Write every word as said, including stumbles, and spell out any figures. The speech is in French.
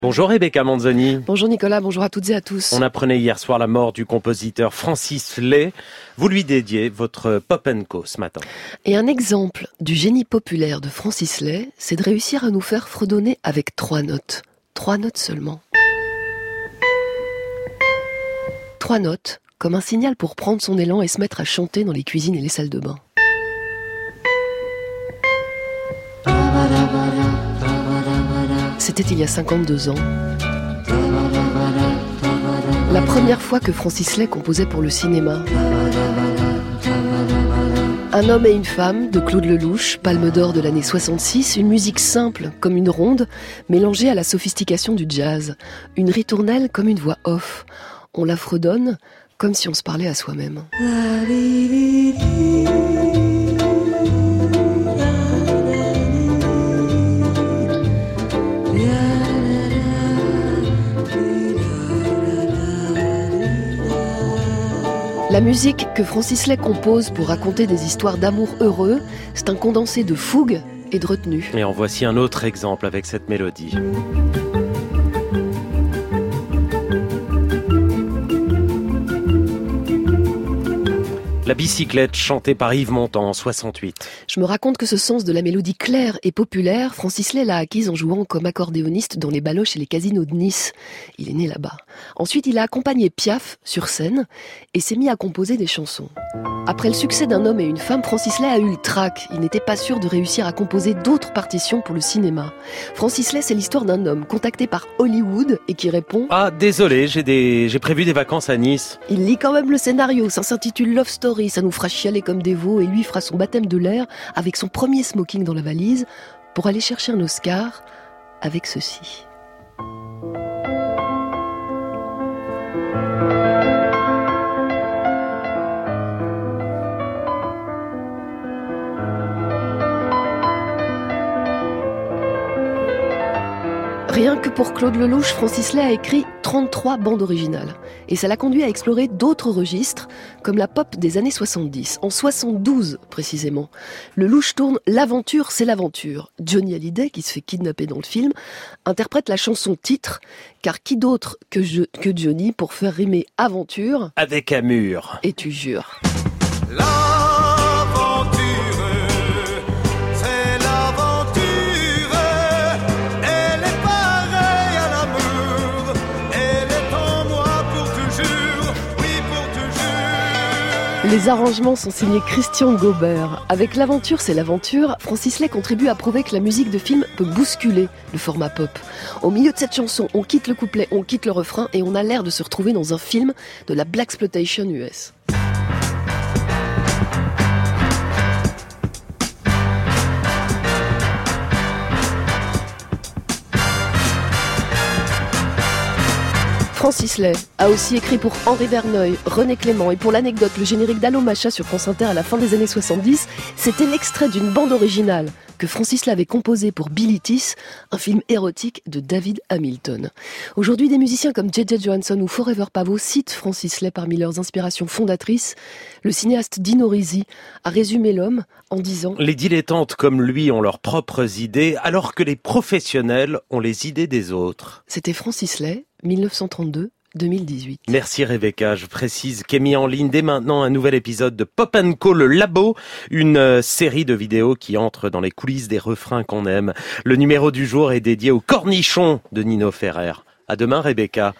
Bonjour Rebecca Manzoni. Bonjour Nicolas, bonjour à toutes et à tous. On apprenait hier soir la mort du compositeur Francis Lay. Vous lui dédiez votre Pop and Co ce matin. Et un exemple du génie populaire de Francis Lay, c'est de réussir à nous faire fredonner avec trois notes. Trois notes seulement. Trois notes, comme un signal pour prendre son élan et se mettre à chanter dans les cuisines et les salles de bain. C'était il y a cinquante-deux ans. La première fois que Francis Lay composait pour le cinéma. Un homme et une femme de Claude Lelouch, Palme d'Or de l'année soixante-six, une musique simple comme une ronde, mélangée à la sophistication du jazz. Une ritournelle comme une voix off. On la fredonne comme si on se parlait à soi-même. La musique que Francis Lay compose pour raconter des histoires d'amour heureux, c'est un condensé de fougue et de retenue. Et en voici un autre exemple avec cette mélodie. La bicyclette chantée par Yves Montand en soixante-huit. Je me raconte que ce sens de la mélodie claire et populaire, Francis Lay l'a acquise en jouant comme accordéoniste dans les baloches et les casinos de Nice. Il est né là-bas. Ensuite, il a accompagné Piaf sur scène et s'est mis à composer des chansons. Après le succès d'Un homme et une femme, Francis Lay a eu le trac. Il n'était pas sûr de réussir à composer d'autres partitions pour le cinéma. Francis Lay, c'est l'histoire d'un homme contacté par Hollywood et qui répond « Ah, désolé, j'ai des... j'ai prévu des vacances à Nice. » Il lit quand même le scénario, ça s'intitule Love Story, ça nous fera chialer comme des veaux et lui fera son baptême de l'air avec son premier smoking dans la valise pour aller chercher un Oscar avec ceci. Rien que pour Claude Lelouch, Francis Lay a écrit trente-trois bandes originales. Et ça l'a conduit à explorer d'autres registres, comme la pop des années soixante-dix. En soixante-douze, précisément, Lelouch tourne L'aventure, c'est l'aventure. Johnny Hallyday, qui se fait kidnapper dans le film, interprète la chanson titre, car qui d'autre que, je, que Johnny pour faire rimer aventure avec Amur. Et tu jures. Les arrangements sont signés Christian Gaubert. Avec L'aventure, c'est l'aventure, Francis Lay contribue à prouver que la musique de film peut bousculer le format pop. Au milieu de cette chanson, on quitte le couplet, on quitte le refrain et on a l'air de se retrouver dans un film de la Blaxploitation U S. Francis Lay a aussi écrit pour Henri Verneuil, René Clément et pour l'anecdote, le générique d'Allo Macha sur France Inter à la fin des années soixante-dix, c'était l'extrait d'une bande originale que Francis Lay avait composée pour Billy Tiss, un film érotique de David Hamilton. Aujourd'hui, des musiciens comme J J Johansson ou Forever Pavot citent Francis Lay parmi leurs inspirations fondatrices. Le cinéaste Dino Risi a résumé l'homme en disant « Les dilettantes comme lui ont leurs propres idées, alors que les professionnels ont les idées des autres. » C'était Francis Lay, dix-neuf cent trente-deux à deux mille dix-huit. Merci Rebecca. Je précise qu'est mis en ligne dès maintenant un nouvel épisode de Pop and Co, le Labo, une euh, série de vidéos qui entre dans les coulisses des refrains qu'on aime. Le numéro du jour est dédié au cornichon de Nino Ferrer. À demain Rebecca.